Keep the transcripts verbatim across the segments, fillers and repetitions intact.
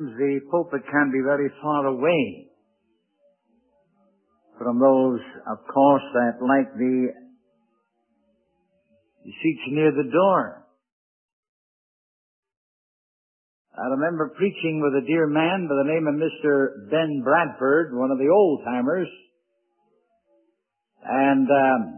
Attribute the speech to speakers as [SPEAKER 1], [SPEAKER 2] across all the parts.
[SPEAKER 1] the pulpit can be very far away from those, of course, that like the seats near the door. I remember preaching with a dear man by the name of Mister Ben Bradford, one of the old-timers, and um,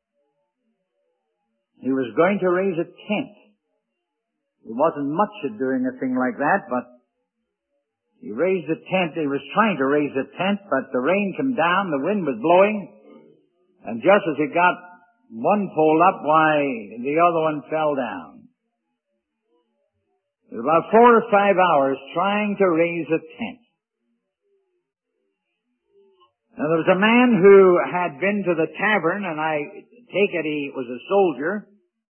[SPEAKER 1] he was going to raise a tent. He wasn't much at doing a thing like that, but he raised a tent. He was trying to raise a tent, but the rain came down, the wind was blowing, and just as he got one pole up, why, the other one fell down. It was about four or five hours trying to raise a tent. Now there was a man who had been to the tavern, and I take it he was a soldier,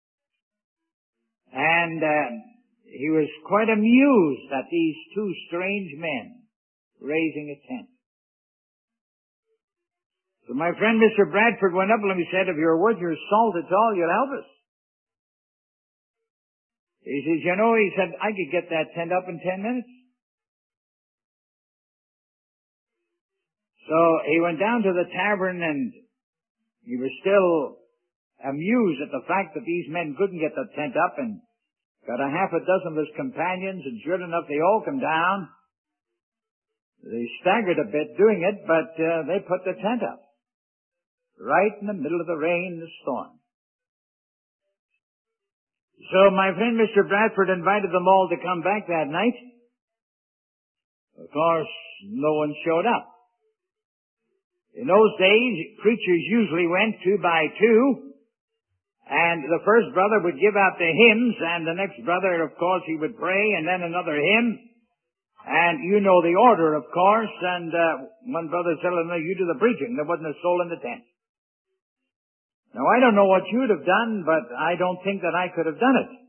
[SPEAKER 1] and uh, he was quite amused at these two strange men raising a tent. So my friend Mister Bradford went up to him and said, if you're worth your salt at all, you'll help us. He says, you know, he said, I could get that tent up in ten minutes. So he went down to the tavern, and he was still amused at the fact that these men couldn't get the tent up, and got a half a dozen of his companions, and sure enough, they all come down. They staggered a bit doing it, but uh, they put the tent up right in the middle of the rain and the storm. So my friend Mister Bradford invited them all to come back that night. Of course, no one showed up. In those days, preachers usually went two by two, and the first brother would give out the hymns, and the next brother, of course, he would pray, and then another hymn. And you know the order, of course, and uh, one brother said, no, you do the preaching. There wasn't a soul in the tent. Now, I don't know what you'd have done, but I don't think that I could have done it.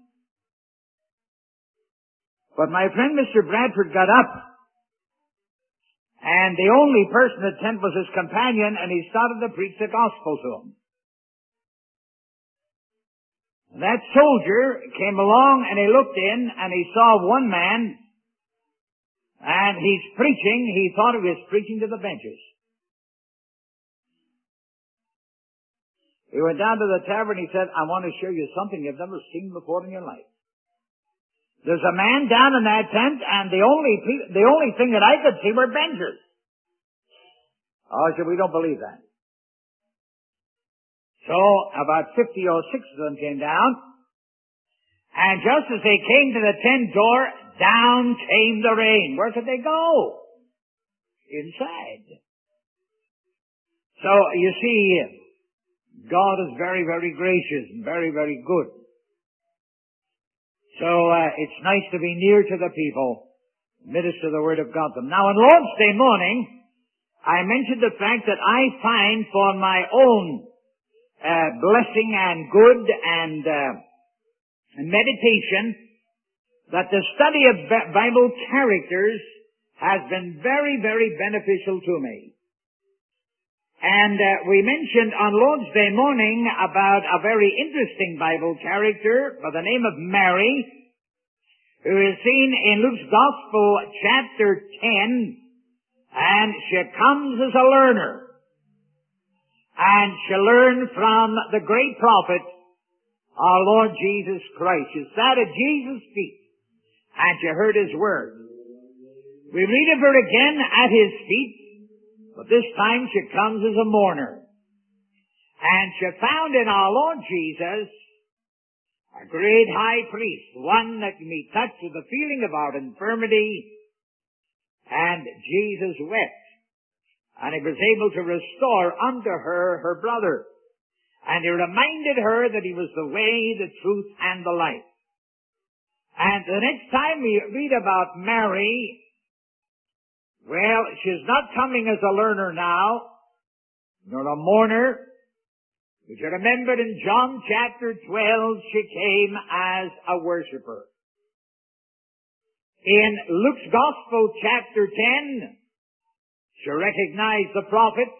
[SPEAKER 1] But my friend Mister Bradford got up, and the only person in the tent was his companion, and he started to preach the gospel to him. And that soldier came along, and he looked in, and he saw one man, and he's preaching. He thought he was preaching to the benches. He went down to the tavern, he said, I want to show you something you've never seen before in your life. There's a man down in that tent, and the only pe- the only thing that I could see were benches. Oh, I said, we don't believe that. So, about fifty or six of them came down, and just as they came to the tent door, down came the rain. Where could they go? Inside. So, you see, God is very, very gracious and very, very good. So, uh, it's nice to be near to the people, minister the Word of God to them. Now, on Lord's Day morning, I mentioned the fact that I find for my own uh, blessing and good and uh, meditation that the study of Bible characters has been very, very beneficial to me. And uh, we mentioned on Lord's Day morning about a very interesting Bible character by the name of Mary, who is seen in Luke's Gospel chapter ten, and she comes as a learner. And she learned from the great prophet, our Lord Jesus Christ. She sat at Jesus' feet, and she heard His word. We read of her again at His feet, but this time she comes as a mourner. And she found in our Lord Jesus a great high priest, one that can be touched with the feeling of our infirmity. And Jesus wept. And He was able to restore unto her her brother. And He reminded her that He was the way, the truth, and the life. And the next time we read about Mary, well, she's not coming as a learner now, nor a mourner. But you remember in John chapter twelve, she came as a worshiper. In Luke's Gospel chapter ten, she recognized the prophet.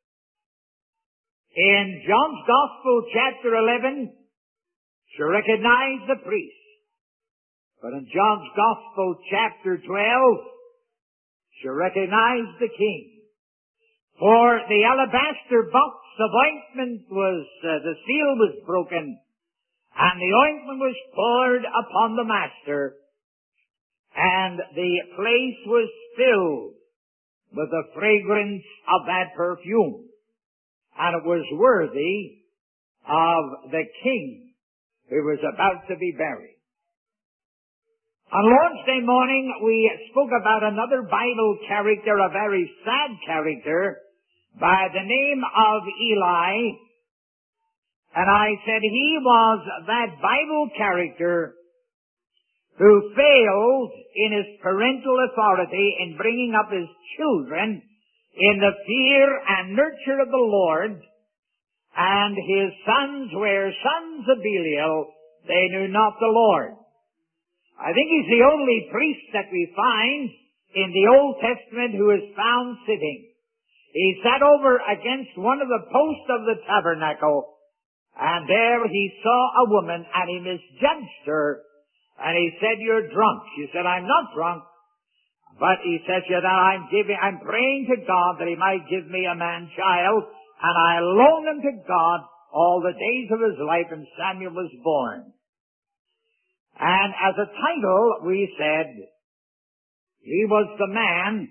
[SPEAKER 1] In John's Gospel chapter eleven, she recognized the priest. But in John's Gospel, chapter twelve, she recognized the king. For the alabaster box of ointment was, uh, the seal was broken, and the ointment was poured upon the master, and the place was filled with the fragrance of that perfume. And it was worthy of the king who was about to be buried. On Lord's Day morning, we spoke about another Bible character, a very sad character, by the name of Eli. And I said he was that Bible character who failed in his parental authority in bringing up his children in the fear and nurture of the Lord, and his sons were sons of Belial, they knew not the Lord. I think he's the only priest that we find in the Old Testament who is found sitting. He sat over against one of the posts of the tabernacle, and there he saw a woman, and he misjudged her, and he said, "You're drunk." She said, "I'm not drunk." But he said, "Yeah, I'm giving, I'm praying to God that he might give me a man-child, and I loaned him to God all the days of his life, and Samuel was born." And as a title, we said, he was the man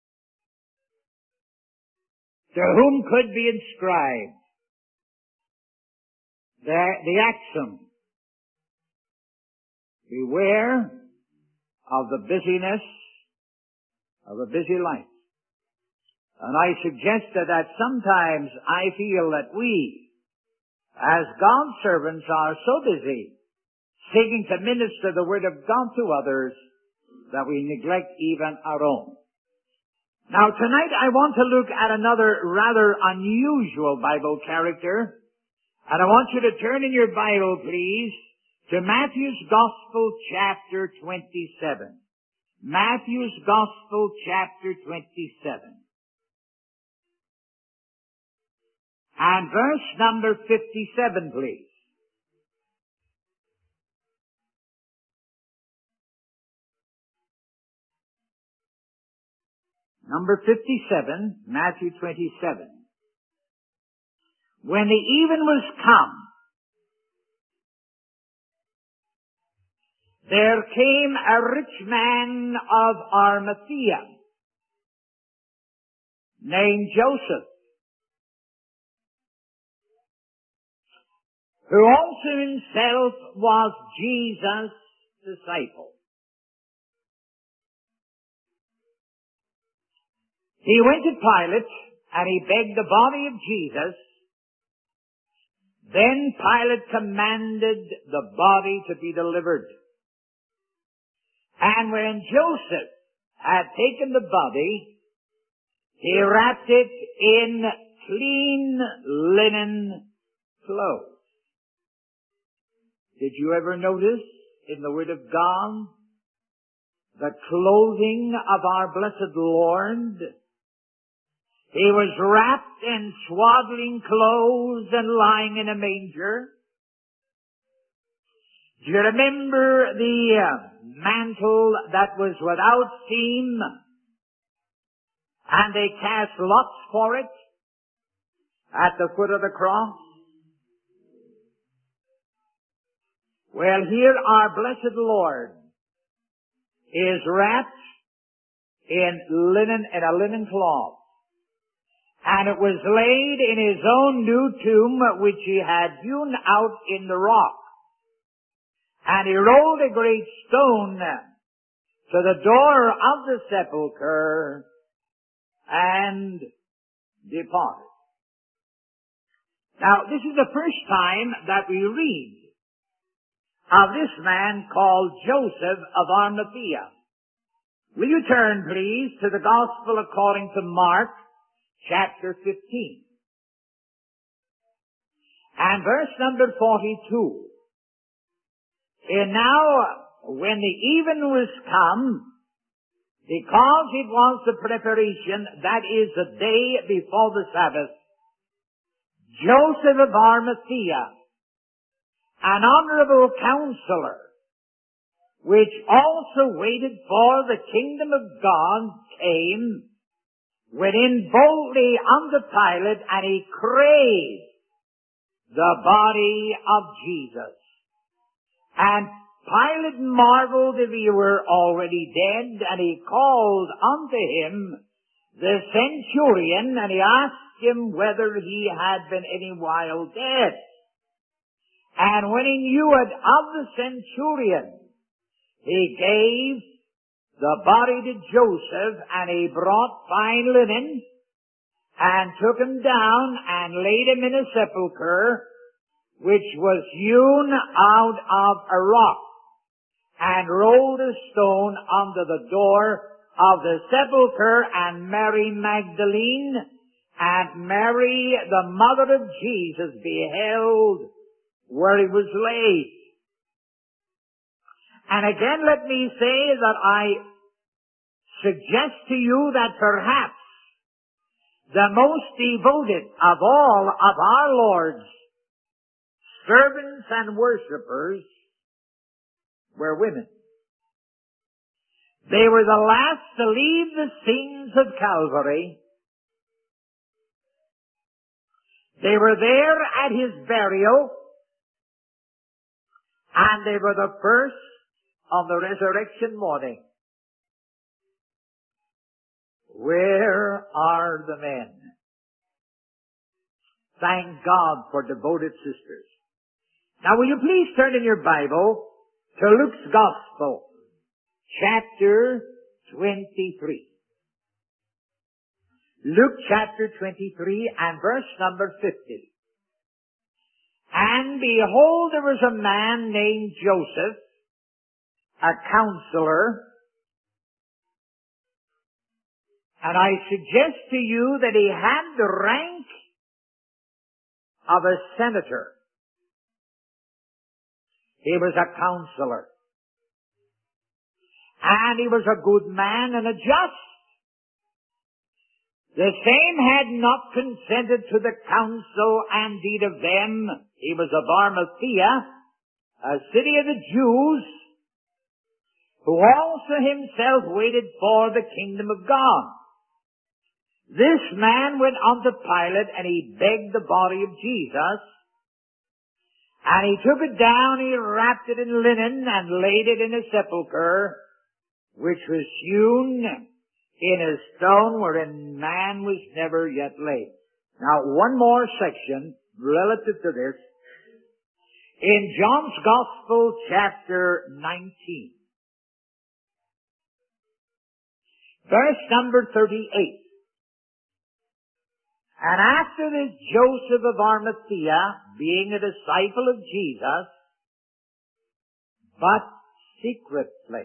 [SPEAKER 1] to whom could be inscribed the, the axiom, beware of the busyness of a busy life. And I suggested that sometimes I feel that we, as God's servants, are so busy seeking to minister the Word of God to others that we neglect even our own. Now tonight I want to look at another rather unusual Bible character, and I want you to turn in your Bible, please, to Matthew's Gospel, chapter twenty-seven. Matthew's Gospel, chapter twenty-seven. And verse number fifty-seven, please. Number fifty-seven, Matthew twenty-seven. When the even was come, there came a rich man of Arimathea, named Joseph, who also himself was Jesus' disciple. He went to Pilate, and he begged the body of Jesus. Then Pilate commanded the body to be delivered. And when Joseph had taken the body, he wrapped it in clean linen clothes. Did you ever notice in the Word of God the clothing of our blessed Lord? He was wrapped in swaddling clothes and lying in a manger. Do you remember the uh, mantle that was without seam, and they cast lots for it at the foot of the cross? Well, here our blessed Lord is wrapped in linen, in a linen cloth. And it was laid in his own new tomb, which he had hewn out in the rock. And he rolled a great stone to the door of the sepulchre and departed. Now, this is the first time that we read of this man called Joseph of Arimathea. Will you turn, please, to the Gospel according to Mark, chapter fifteen. And verse number forty-two. And now, when the even was come, because it was the preparation, that is the day before the Sabbath, Joseph of Arimathea, an honorable counselor, which also waited for the kingdom of God, came, went in boldly unto Pilate, and he craved the body of Jesus. And Pilate marveled if he were already dead, and he called unto him the centurion, and he asked him whether he had been any while dead. And when he knew it of the centurion, he gave the body to Joseph, and he brought fine linen, and took him down, and laid him in a sepulchre, which was hewn out of a rock, and rolled a stone under the door of the sepulchre. And Mary Magdalene and Mary, the mother of Jesus, beheld where he was laid. And again, let me say that I suggest to you that perhaps the most devoted of all of our Lord's servants and worshippers were women. They were the last to leave the scenes of Calvary. They were there at his burial, and they were the first on the resurrection morning. Where are the men? Thank God for devoted sisters. Now, will you please turn in your Bible to Luke's Gospel, chapter twenty-three. Luke chapter twenty-three and verse number fifty. And behold, there was a man named Joseph, a counselor, and I suggest to you that he had the rank of a senator. He was a counselor. And he was a good man and a just. The same had not consented to the counsel and deed of them. He was of Arimathea, a city of the Jews, who also himself waited for the kingdom of God. This man went unto Pilate, and he begged the body of Jesus. And he took it down, he wrapped it in linen, and laid it in a sepulchre, which was hewn in a stone wherein man was never yet laid. Now, one more section relative to this. In John's Gospel, chapter nineteen, verse number thirty-eight. And after this, Joseph of Arimathea, being a disciple of Jesus, but secretly,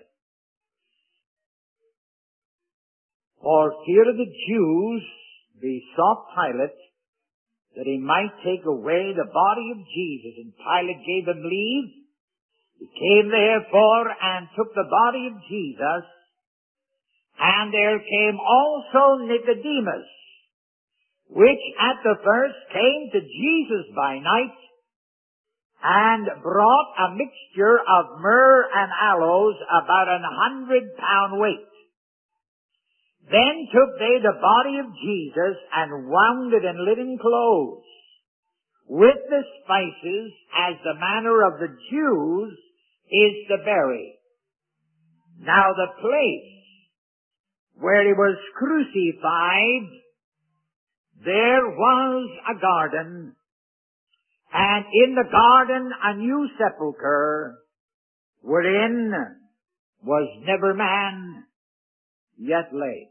[SPEAKER 1] for fear of the Jews, besought Pilate that he might take away the body of Jesus. And Pilate gave him leave. He came therefore and took the body of Jesus. And there came also Nicodemus, which at the first came to Jesus by night, and brought a mixture of myrrh and aloes, about an hundred pound weight. Then took they the body of Jesus, and wound it in linen clothes, with the spices, as the manner of the Jews is to bury. Now the place where he was crucified, there was a garden, and in the garden a new sepulchre, wherein was never man yet laid.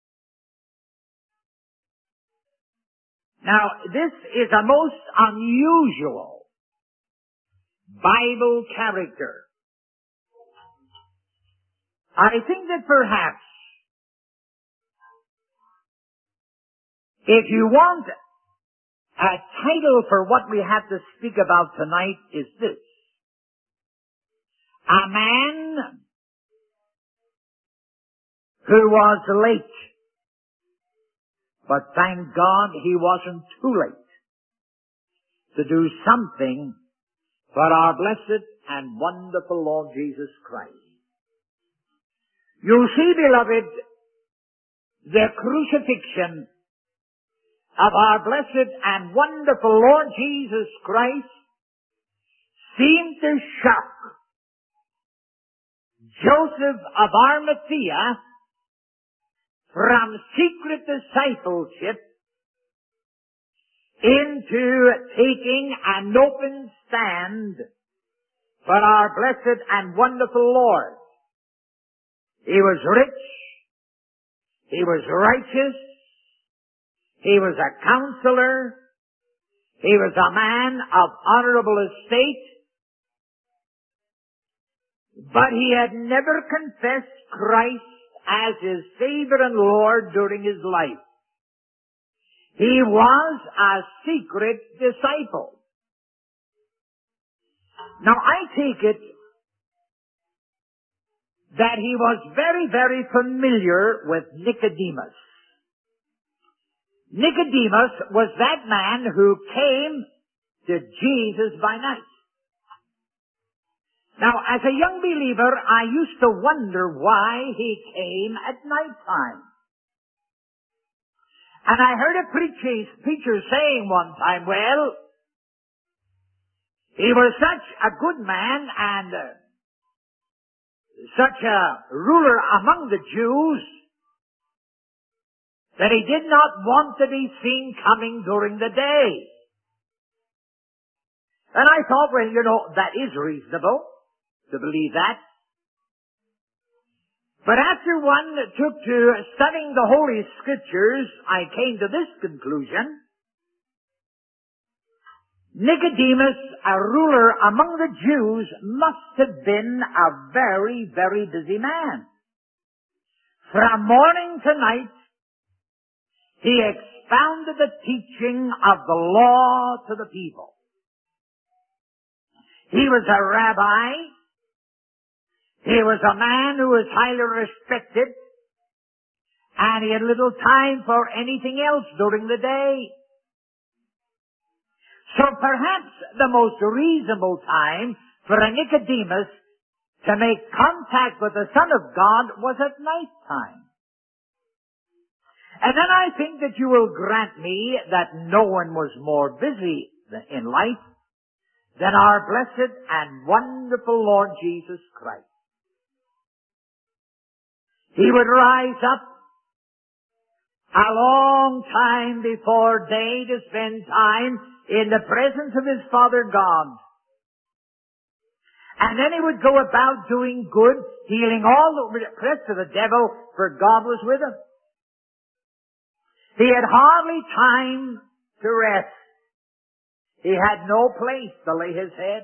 [SPEAKER 1] Now, this is a most unusual Bible character. I think that perhaps if you want a title for what we have to speak about tonight, is this: a man who was late, but thank God he wasn't too late to do something for our blessed and wonderful Lord Jesus Christ. You see, beloved, the crucifixion of our blessed and wonderful Lord Jesus Christ seemed to shock Joseph of Arimathea from secret discipleship into taking an open stand for our blessed and wonderful Lord. He was rich. He was righteous. He was a counselor. He was a man of honorable estate. But he had never confessed Christ as his Savior and Lord during his life. He was a secret disciple. Now I take it that he was very, very familiar with Nicodemus. Nicodemus was that man who came to Jesus by night. Now, as a young believer, I used to wonder why he came at night time. And I heard a preacher, preacher saying one time, well, he was such a good man and uh, such a ruler among the Jews that he did not want to be seen coming during the day. And I thought, well, you know, that is reasonable to believe that. But after one took to studying the Holy Scriptures, I came to this conclusion. Nicodemus, a ruler among the Jews, must have been a very, very busy man. From morning to night, he expounded the teaching of the law to the people. He was a rabbi. He was a man who was highly respected, and he had little time for anything else during the day. So perhaps the most reasonable time for a Nicodemus to make contact with the Son of God was at night time. And then I think that you will grant me that no one was more busy in life than our blessed and wonderful Lord Jesus Christ. He would rise up a long time before day to spend time in the presence of his Father God. And then he would go about doing good, healing all the rest of the devil, for God was with him. He had hardly time to rest. He had no place to lay his head.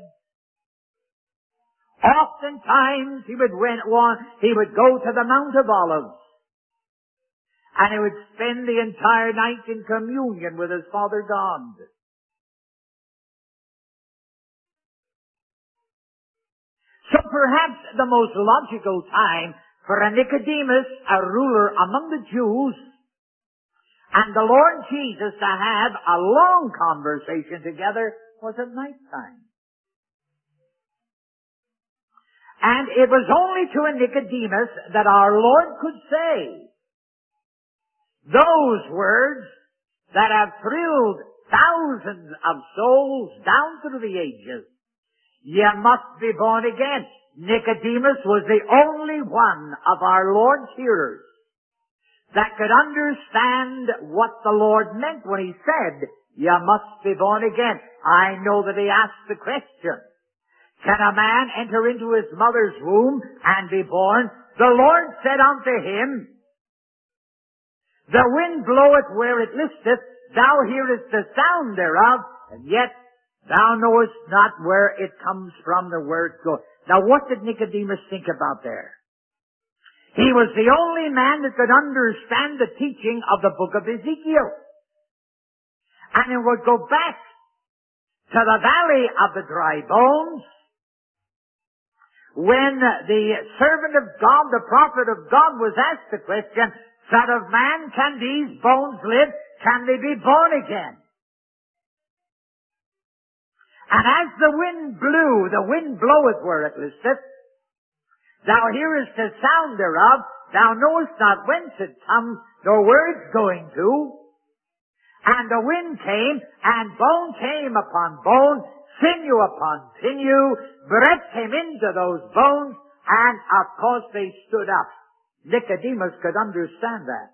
[SPEAKER 1] Oftentimes he would went one, he would go to the Mount of Olives, and he would spend the entire night in communion with his Father God. So perhaps the most logical time for a Nicodemus, a ruler among the Jews, and the Lord Jesus to have a long conversation together was at night time. And it was only to a Nicodemus that our Lord could say those words that have thrilled thousands of souls down through the ages. You must be born again. Nicodemus was the only one of our Lord's hearers that could understand what the Lord meant when he said, you must be born again. I know that he asked the question, can a man enter into his mother's womb and be born? The Lord said unto him, the wind bloweth where it listeth, thou hearest the sound thereof, and yet thou knowest not where it comes from or where it goes. Now what did Nicodemus think about there? He was the only man that could understand the teaching of the book of Ezekiel. And he would go back to the valley of the dry bones, when the servant of God, the prophet of God, was asked the question, Son of man, can these bones live? Can they be born again? And as the wind blew, the wind bloweth where it listeth, Thou hearest the sound thereof, thou knowest not whence it comes, nor where it's going to. And the wind came, and bone came upon bone, sinew upon sinew, breath came into those bones, and of course they stood up. Nicodemus could understand that.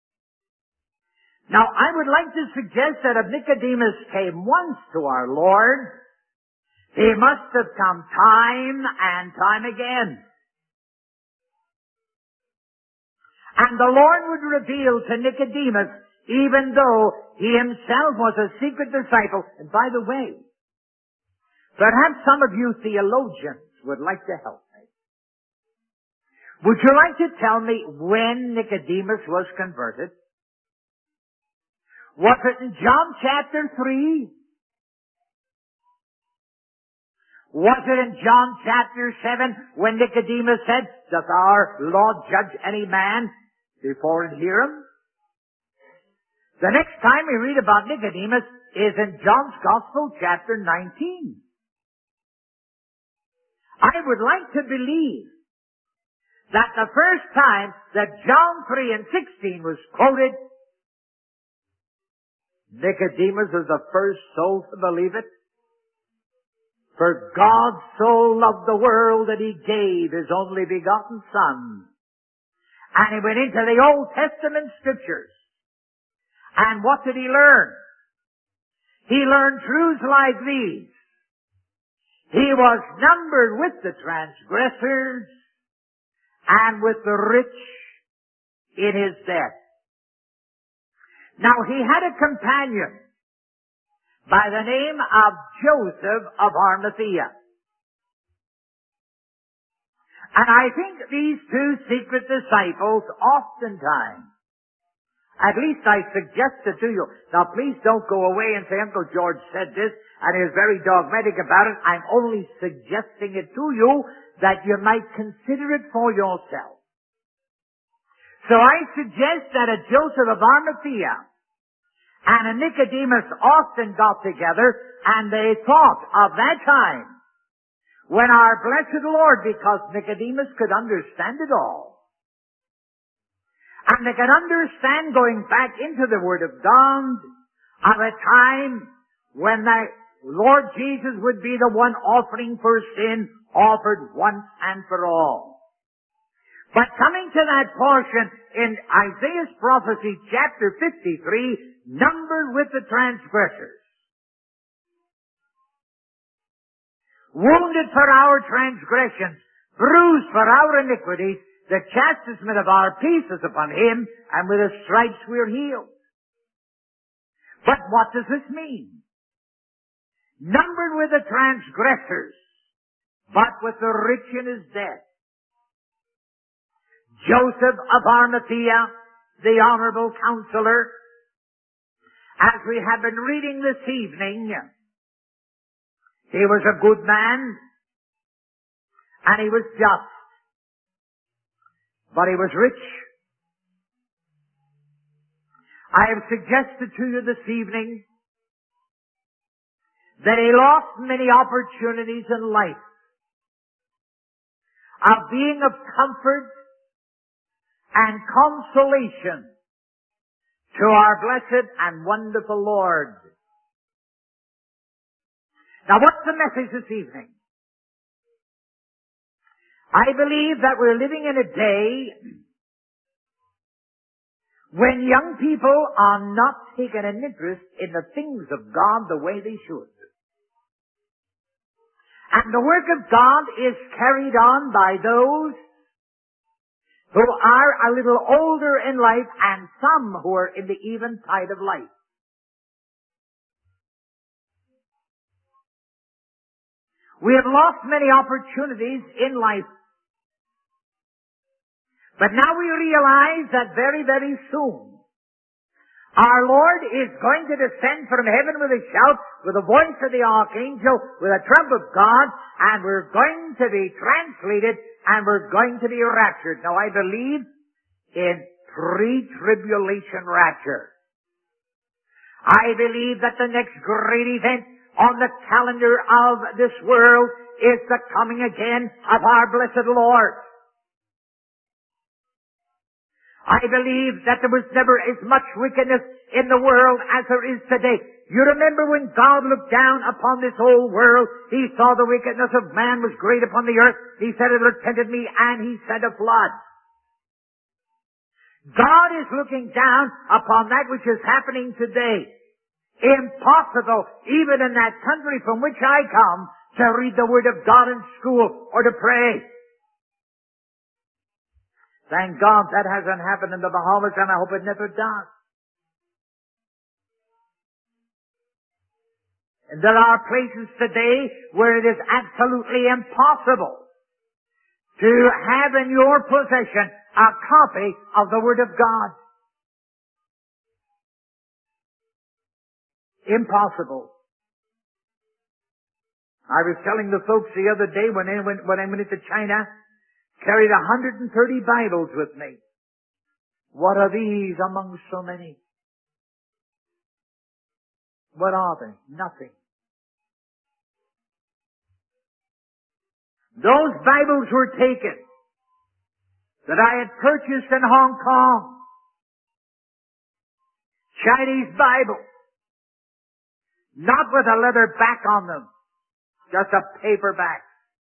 [SPEAKER 1] Now, I would like to suggest that if Nicodemus came once to our Lord, he must have come time and time again. And the Lord would reveal to Nicodemus, even though he himself was a secret disciple. And by the way, perhaps some of you theologians would like to help me. Would you like to tell me when Nicodemus was converted? Was it in John chapter three? Was it in John chapter seven when Nicodemus said, doth our Lord judge any man before he hear him? The next time we read about Nicodemus is in John's Gospel chapter nineteen. I would like to believe that the first time that John three and sixteen was quoted, Nicodemus was the first soul to believe it. For God so loved the world that He gave His only begotten Son. And He went into the Old Testament Scriptures. And what did He learn? He learned truths like these. He was numbered with the transgressors and with the rich in His death. Now, he had a companion by the name of Joseph of Arimathea. And I think these two secret disciples oftentimes, at least I suggest it to you. Now please don't go away and say, Uncle George said this and he was very dogmatic about it. I'm only suggesting it to you that you might consider it for yourself. So I suggest that a Joseph of Arimathea and a Nicodemus often got together and they thought of that time when our blessed Lord, because Nicodemus could understand it all, and they could understand going back into the Word of God of a time when the Lord Jesus would be the one offering for sin offered once and for all. But coming to that portion in Isaiah's prophecy, chapter fifty-three, numbered with the transgressors, wounded for our transgressions, bruised for our iniquities, the chastisement of our peace is upon Him, and with His stripes we're healed. But what does this mean? Numbered with the transgressors, but with the rich in His death. Joseph of Arimathea, the honorable counselor, as we have been reading this evening, he was a good man, and he was just, but he was rich. I have suggested to you this evening that he lost many opportunities in life of being of comfort and consolation to our blessed and wonderful Lord. Now, what's the message this evening? I believe that we're living in a day when young people are not taking an interest in the things of God the way they should. And the work of God is carried on by those who are a little older in life and some who are in the eventide of life. We have lost many opportunities in life. But now we realize that very, very soon our Lord is going to descend from heaven with a shout, with the voice of the archangel, with a trump of God, and we're going to be translated and we're going to be raptured. Now I believe in pre-tribulation rapture. I believe that the next great event on the calendar of this world is the coming again of our blessed Lord. I believe that there was never as much wickedness in the world as there is today. You remember when God looked down upon this whole world, He saw the wickedness of man was great upon the earth. He said, it repented me, and He sent a flood. God is looking down upon that which is happening today. Impossible, even in that country from which I come, to read the Word of God in school or to pray. Thank God that hasn't happened in the Bahamas, and I hope it never does. And there are places today where it is absolutely impossible to have in your possession a copy of the Word of God. Impossible. I was telling the folks the other day when I went, when I went into China, carried one hundred thirty Bibles with me. What are these among so many? What are they? Nothing. Those Bibles were taken that I had purchased in Hong Kong. Chinese Bible. Not with a leather back on them. Just a paperback.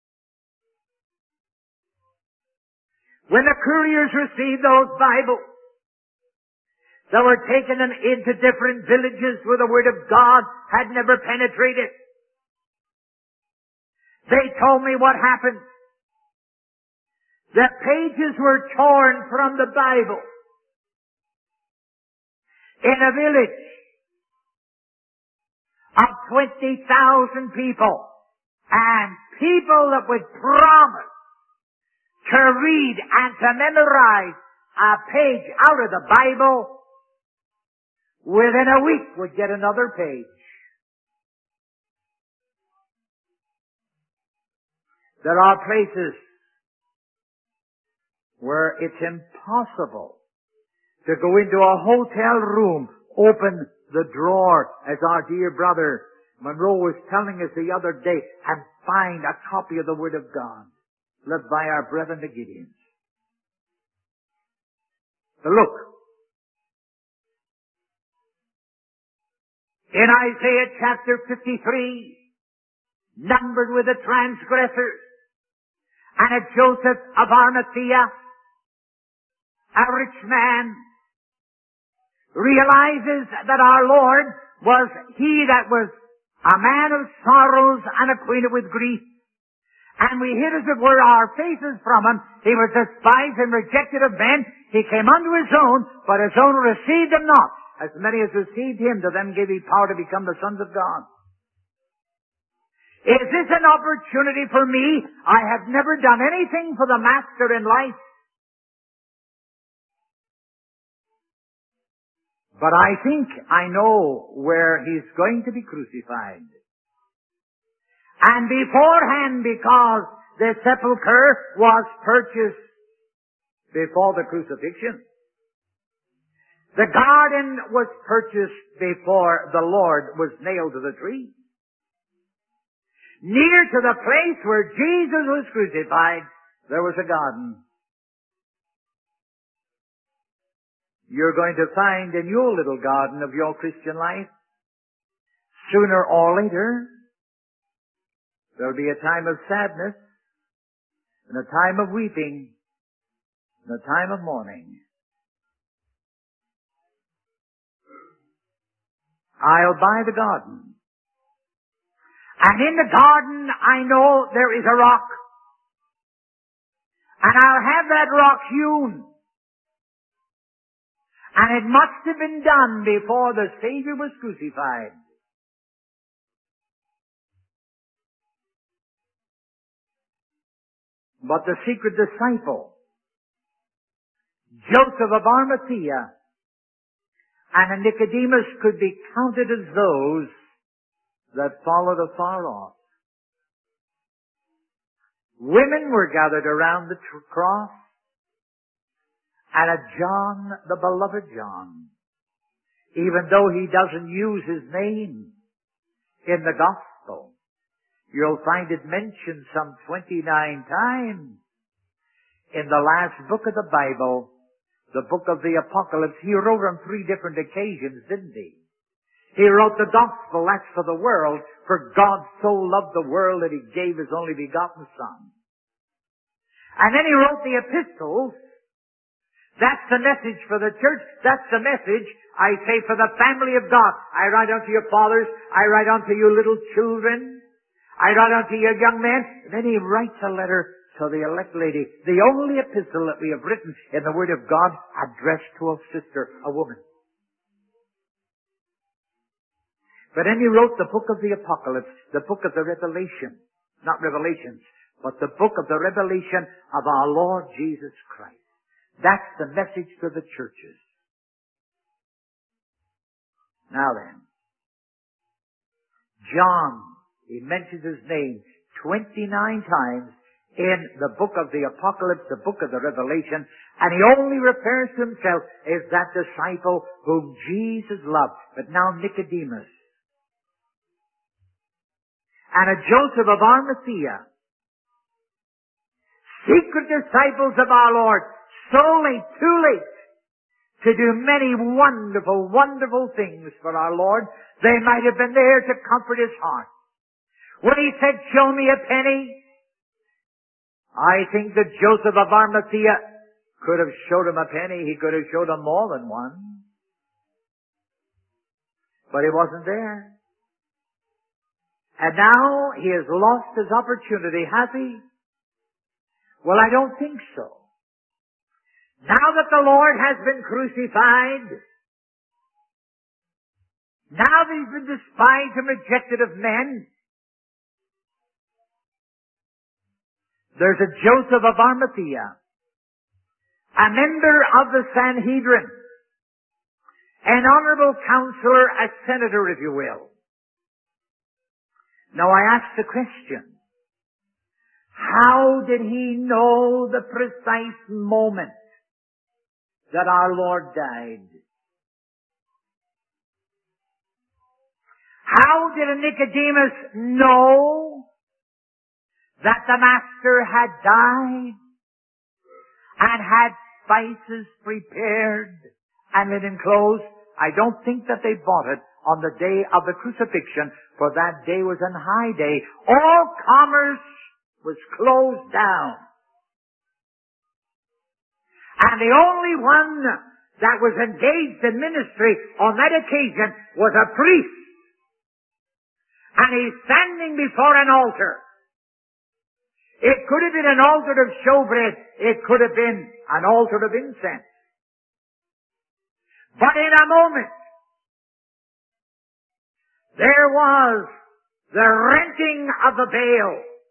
[SPEAKER 1] When the couriers received those Bibles, they were taken into different villages where the Word of God had never penetrated. They told me what happened. The pages were torn from the Bible in a village of twenty thousand people, and people that would promise to read and to memorize a page out of the Bible within a week would get another page. There are places where it's impossible to go into a hotel room, open the drawer, as our dear brother Monroe was telling us the other day, and find a copy of the Word of God left by our brethren the Gideons. So look, in Isaiah chapter fifty-three, numbered with the transgressors, and a Joseph of Arimathea, a rich man, realizes that our Lord was He that was a man of sorrows and acquainted with grief. And we hid as it were our faces from Him. He was despised and rejected of men. He came unto His own, but His own received Him not. As many as received Him, to them gave He power to become the sons of God. Is this an opportunity for me? I have never done anything for the Master in life. But I think I know where He's going to be crucified. And beforehand, because the sepulchre was purchased before the crucifixion, the garden was purchased before the Lord was nailed to the tree. Near to the place where Jesus was crucified, there was a garden. You're going to find in your little garden of your Christian life, sooner or later, there'll be a time of sadness, and a time of weeping, and a time of mourning. I'll buy the garden. And in the garden, I know there is a rock. And I'll have that rock hewn. And it must have been done before the Savior was crucified. But the secret disciple, Joseph of Arimathea, and Nicodemus could be counted as those that followed afar off. Women were gathered around the tr- cross, and a John, the beloved John, even though he doesn't use his name in the Gospel, you'll find it mentioned some twenty-nine times in the last book of the Bible, the book of the Apocalypse, he wrote on three different occasions, didn't he? He wrote the gospel, that's for the world, for God so loved the world that he gave his only begotten Son. And then he wrote the epistles. That's the message for the church. That's the message, I say, for the family of God. I write unto your fathers. I write unto you little children. I write unto you young men. And then he writes a letter to the elect lady. The only epistle that we have written in the Word of God addressed to a sister, a woman. But then he wrote the book of the Apocalypse, the book of the Revelation. Not Revelations, but the book of the revelation of our Lord Jesus Christ. That's the message to the churches. Now then, John, he mentions his name twenty-nine times in the book of the Apocalypse, the book of the Revelation, and he only refers to himself as that disciple whom Jesus loved. But now Nicodemus and a Joseph of Arimathea, secret disciples of our Lord, so late, too late, to do many wonderful, wonderful things for our Lord. They might have been there to comfort his heart. When he said, show me a penny, I think that Joseph of Arimathea could have showed him a penny. He could have showed him more than one. But he wasn't there. And now he has lost his opportunity, has he? Well, I don't think so. Now that the Lord has been crucified, now that he's been despised and rejected of men, there's a Joseph of Arimathea, a member of the Sanhedrin, an honorable counselor, a senator, if you will. Now I ask the question, how did he know the precise moment that our Lord died? How did a Nicodemus know that the Master had died and had spices prepared and linen clothes? I don't think that they bought it on the day of the crucifixion, for that day was an high day. All commerce was closed down. And the only one that was engaged in ministry on that occasion was a priest. And he's standing before an altar. It could have been an altar of showbread. It could have been an altar of incense. But in a moment, there was the renting of the veil.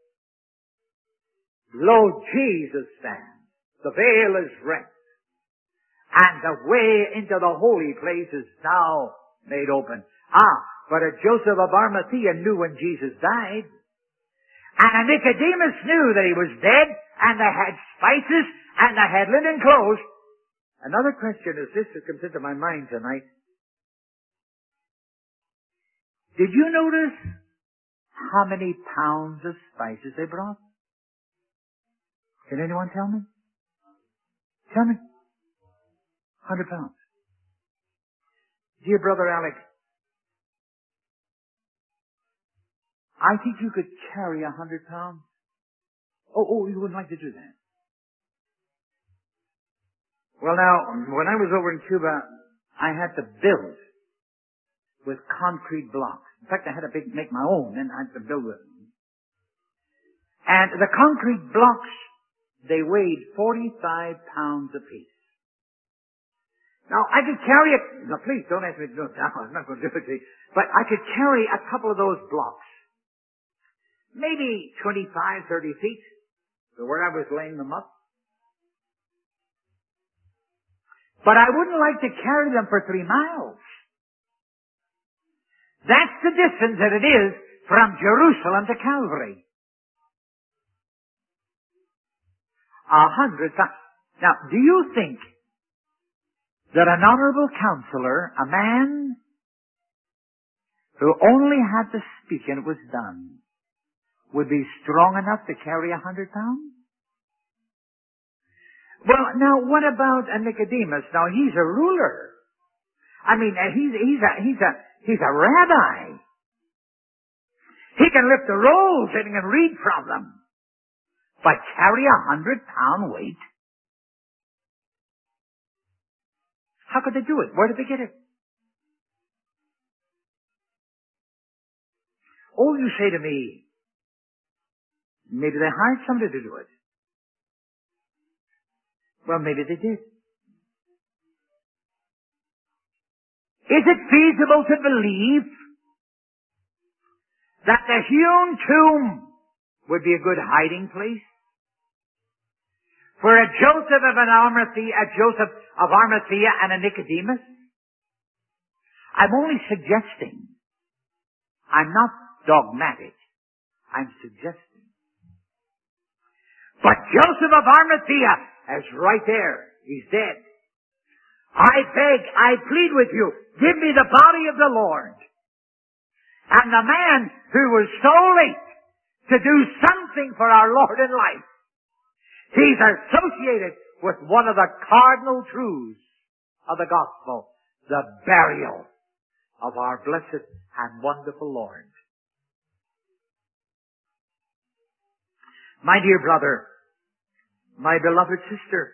[SPEAKER 1] Lo, Jesus stands. The veil is rent. And the way into the holy place is now made open. Ah, but a Joseph of Arimathea knew when Jesus died. And a Nicodemus knew that he was dead, and they had spices, and they had linen clothes. Another question is this that comes into my mind tonight. Did you notice how many pounds of spices they brought? Can anyone tell me? Tell me. Hundred pounds. Dear Brother Alex, I think you could carry a hundred pounds. Oh, oh, you wouldn't like to do that. Well now, when I was over in Cuba, I had to build with concrete blocks. In fact, I had to make my own, and I had to build with them. And the concrete blocks, they weighed forty-five pounds apiece. Now, I could carry it, now please don't ask me to do it now, I'm not going to do it to you, but I could carry a couple of those blocks. Maybe twenty-five, thirty feet, to where I was laying them up. But I wouldn't like to carry them for three miles. That's the distance that it is from Jerusalem to Calvary. A hundred times. Now, do you think that an honorable counselor, a man who only had to speak and it was done, would be strong enough to carry a hundred pounds? Well, now what about a Nicodemus? Now he's a ruler. I mean, uh, he's, he's a, he's a, he's a rabbi. He can lift the rolls and he can read from them. But carry a hundred pound weight? How could they do it? Where did they get it? Oh, you say to me, maybe they hired somebody to do it. Well, maybe they did. Is it feasible to believe that the hewn tomb would be a good hiding place for a Joseph of an Arimathea, a Joseph of Arimathea and a Nicodemus? I'm only suggesting. I'm not dogmatic. I'm suggesting. But Joseph of Arimathea is right there. He's dead. I beg, I plead with you, give me the body of the Lord. And the man who was so late to do something for our Lord in life, he's associated with one of the cardinal truths of the gospel, the burial of our blessed and wonderful Lord. My dear brother, my beloved sister,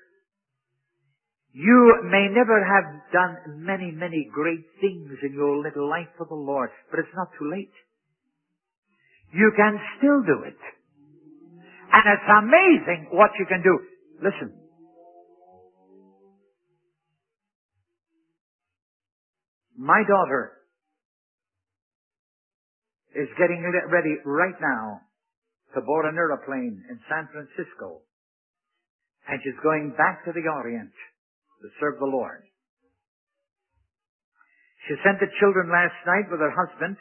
[SPEAKER 1] you may never have done many, many great things in your little life for the Lord, but it's not too late. You can still do it. And it's amazing what you can do. Listen. My daughter is getting ready right now to board an airplane in San Francisco. And she's going back to the Orient to serve the Lord. She sent the children last night with her husband.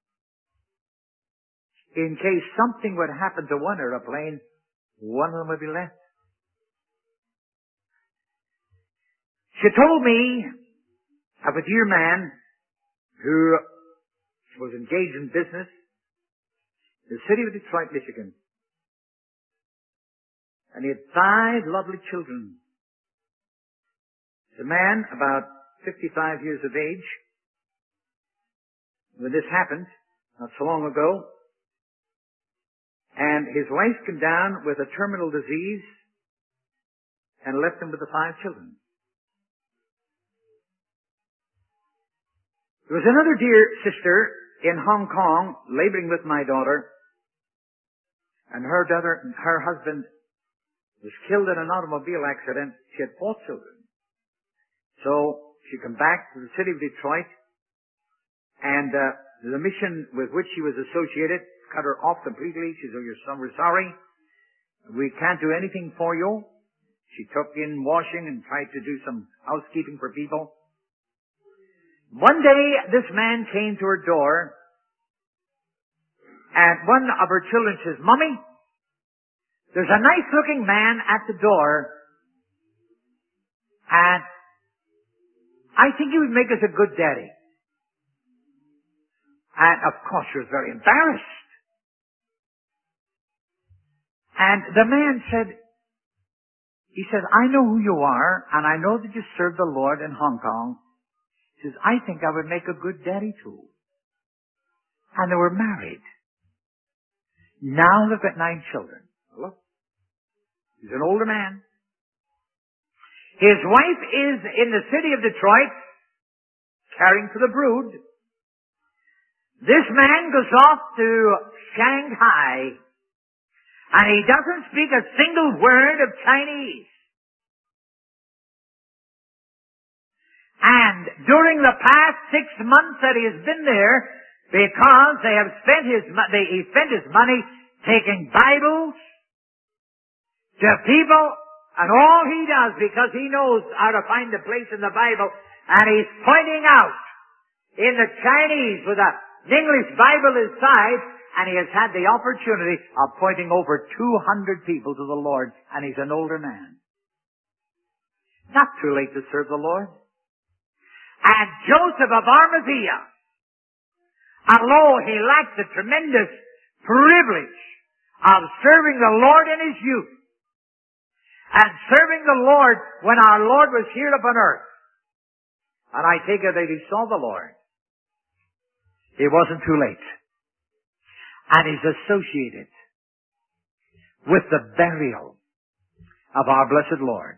[SPEAKER 1] In case something would happen to one airplane, one of them would be left. She told me of a dear man who was engaged in business in the city of Detroit, Michigan. And he had five lovely children. The man, about fifty-five years of age, when this happened, not so long ago, and his wife came down with a terminal disease and left him with the five children. There was another dear sister in Hong Kong laboring with my daughter, and her daughter, her husband was killed in an automobile accident. She had four children. So she came back to the city of Detroit, and uh, the mission with which she was associated cut her off completely. She said, "You're so, we're sorry. We can't do anything for you." She took in washing and tried to do some housekeeping for people. One day, this man came to her door, and one of her children says, "Mommy, there's a nice-looking man at the door, and I think he would make us a good daddy." And, of course, she was very embarrassed. And the man said, he said, "I know who you are, and I know that you serve the Lord in Hong Kong." He says, "I think I would make a good daddy, too." And they were married. Now they've got nine children. Look. He's an older man. His wife is in the city of Detroit, caring for the brood. This man goes off to Shanghai, and he doesn't speak a single word of Chinese. And during the past six months that he has been there, because they have spent his, they, he spent his money taking Bibles to people, and all he does, because he knows how to find a place in the Bible, and he's pointing out in the Chinese with an English Bible inside, and he has had the opportunity of pointing over two hundred people to the Lord, and he's an older man. Not too late to serve the Lord. And Joseph of Arimathea, although he lacked the tremendous privilege of serving the Lord in his youth, and serving the Lord when our Lord was here upon earth. And I take it that he saw the Lord. It wasn't too late. And he's associated with the burial of our blessed Lord.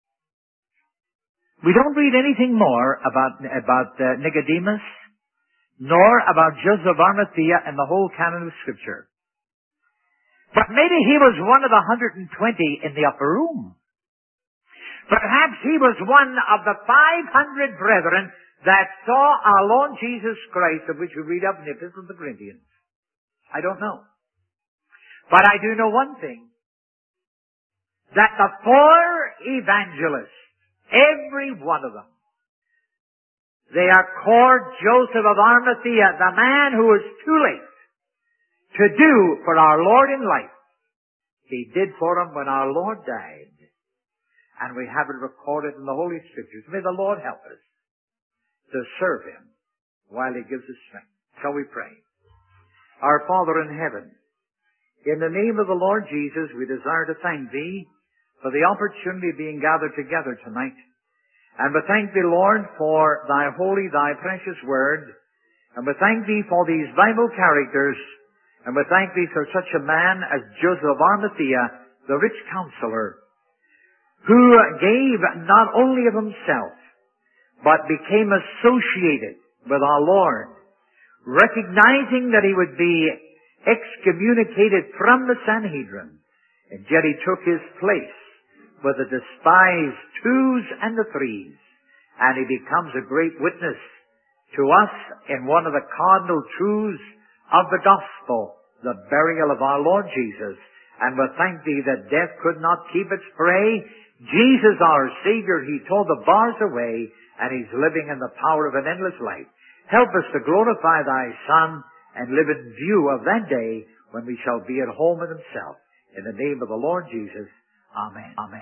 [SPEAKER 1] We don't read anything more about, about uh, Nicodemus, nor about Joseph of Arimathea and the whole canon of Scripture. But maybe he was one of the one hundred twenty in the upper room. Perhaps he was one of the five hundred brethren that saw our Lord Jesus Christ, of which we read up in the Epistle of the Corinthians. I don't know. But I do know one thing. That the four evangelists, every one of them, they are called Joseph of Arimathea, the man who was too late to do for our Lord in life. He did for him when our Lord died. And we have it recorded in the Holy Scriptures. May the Lord help us to serve him while he gives us strength. Shall we pray? Our Father in heaven, in the name of the Lord Jesus, we desire to thank thee for the opportunity of being gathered together tonight. And we thank thee, Lord, for thy holy, thy precious word. And we thank thee for these Bible characters. And we thank thee for such a man as Joseph of Arimathea, the rich counselor, who gave not only of himself, but became associated with our Lord, recognizing that he would be excommunicated from the Sanhedrin, and yet he took his place with the despised twos and the threes, and he becomes a great witness to us in one of the cardinal truths of the gospel, the burial of our Lord Jesus. And we thank thee that death could not keep its prey. Jesus, our Savior, he tore the bars away, and he's living in the power of an endless life. Help us to glorify thy Son and live in view of that day when we shall be at home with himself. In the name of the Lord Jesus, amen. Amen.